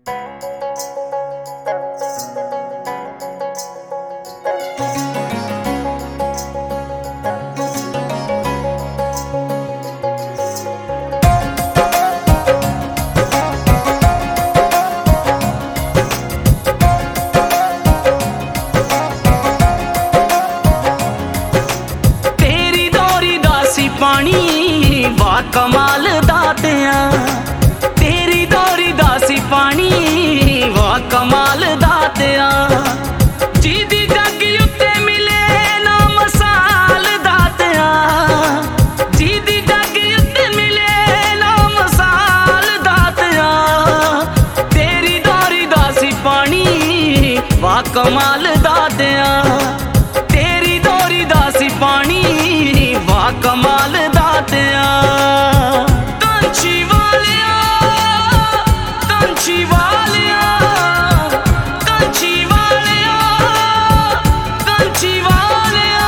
पानी वाह कमाल दातिया, तेरी दौरी दासी पानी वाह कमाल दातिया। जीदी जगी उत्ते मिले ना मसाल दातिया, जीदी जगी उत्ते मिले ना मसाल दातिया। तेरी दौरी दासी पानी वाह कमाल दातिया, तेरी दौरी दासी पानी वाह कमाल दातिया। कंची वालिया, कंची वालिया, कंची वालिया, कंची वालिया।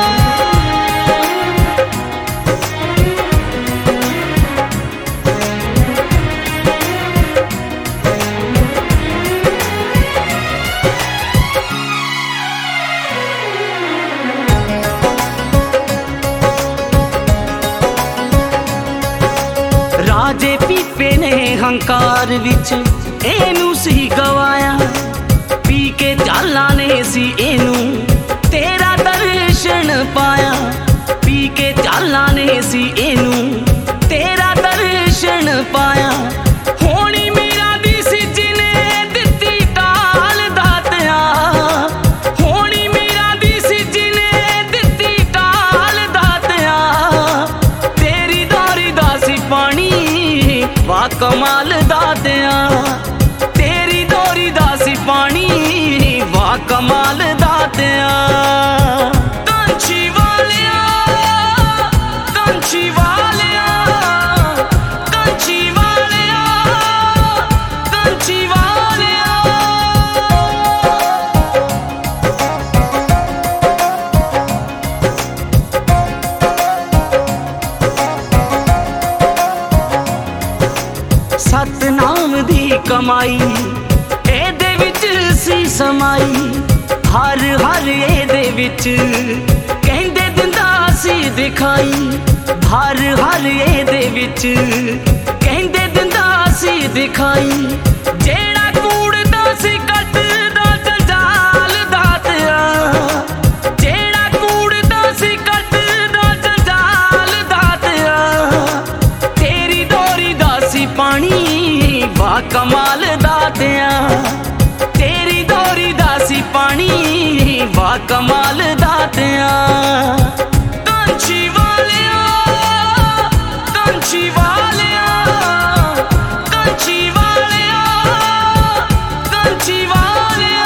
राजे पीपे ने हंकार विच एनू सी गवाया, पी के चाला ने सी एनू तेरा दर्शन पाया। पी के चाला ने सी एनू तेरा दर्शन पाया। होनी मीरा दी सी जिने दित्ती टाल दातिया, होनी मीरा दी सी जिने दित्ती टाल दातिया। तेरी दौरी दासी पानी वाह कमाल दातिया, तेरी दौरी दासी पानी वाह कमाल दातिया। कंची वालिया, कंची वालिया, कंची वालिया, कंची वालिया। सतनाम दी कमाई एदे विच सी समाई, हर हर एदे विच कहंदे दिंदा सी दिखाई। हर हर एदे विच कहंदे दिंदा सी दिखाई। जेड़ा कूड़दा सी कटदा जंजाल दातिया, जेड़ा कूड़दा सी कटदा जंजाल दातिया। तेरी दौरी दासी पानी वाह कमाल दातिया, तेरी दौरी दासी पानी वाह कमाल दातिया। कंची वालिया, कंची वालिया, कंची वालिया, कंची वालिया।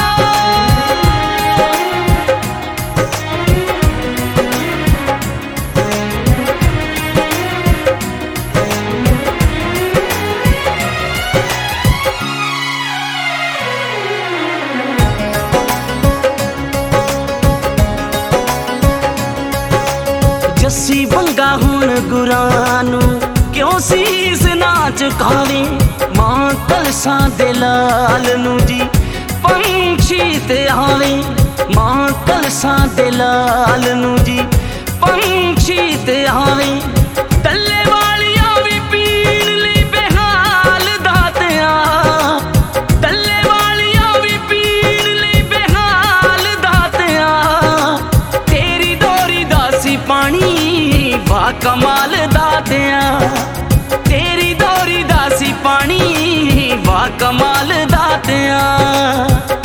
जस्सी बंगा हुण गुरां नूं क्यों सीस ना झुकावे। मां कलसां दे लाल नूं जी पंछी ते आवे। मां कलसां दे लाल नूं जी पंछी ते आवे। टल्ले वालियां भी पीण लई बेहाल दातिया, टल्ले वालियां भी पीण लई बेहाल दातिया। तेरी दौरी दासी पानी वाह कमाल दातिया, तेरी दौरी दासी पानी वाह कमाल दातिया।